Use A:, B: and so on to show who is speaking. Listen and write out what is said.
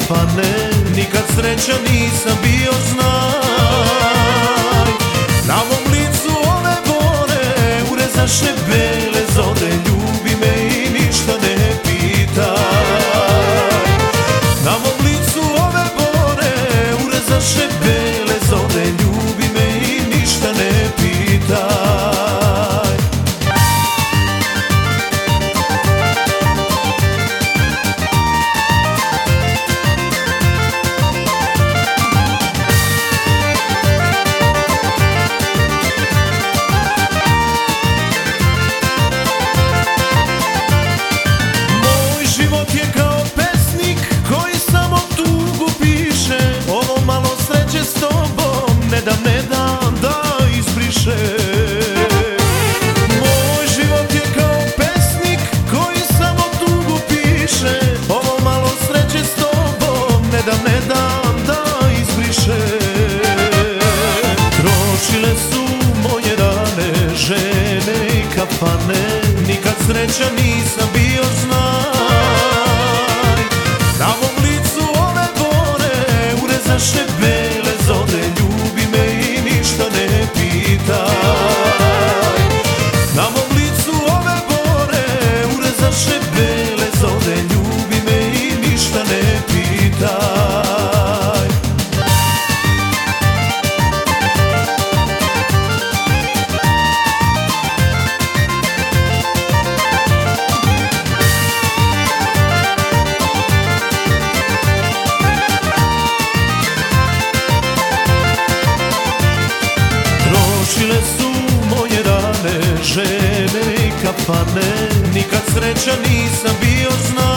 A: kafane, nikad sreća nisam bio, znaj. Na mom licu ove bore urezaše bele zore, ljubi me i ništa ne pitaj. Na mom licu ove bore urezaše bele zore, ljubi me i ništa ne pitaj. Ne dam da izbriše. Moj život je kao pesnik koji samo tugu piše. Ovo malo sreće s tobom ne dam da izbriše. Trošile su moje dane, žene i kafane, nikad sreća nisam bio, znaj. Na mom licu ove bore urezaše bele zore, ljubi me i ništa ne pitaj. Na mom licu ove bore urezaše bele zore, ljubi me i ništa ne pitaj. Trošile su moje dane, žene i kafane, nikad sreća nisam bio, znaj.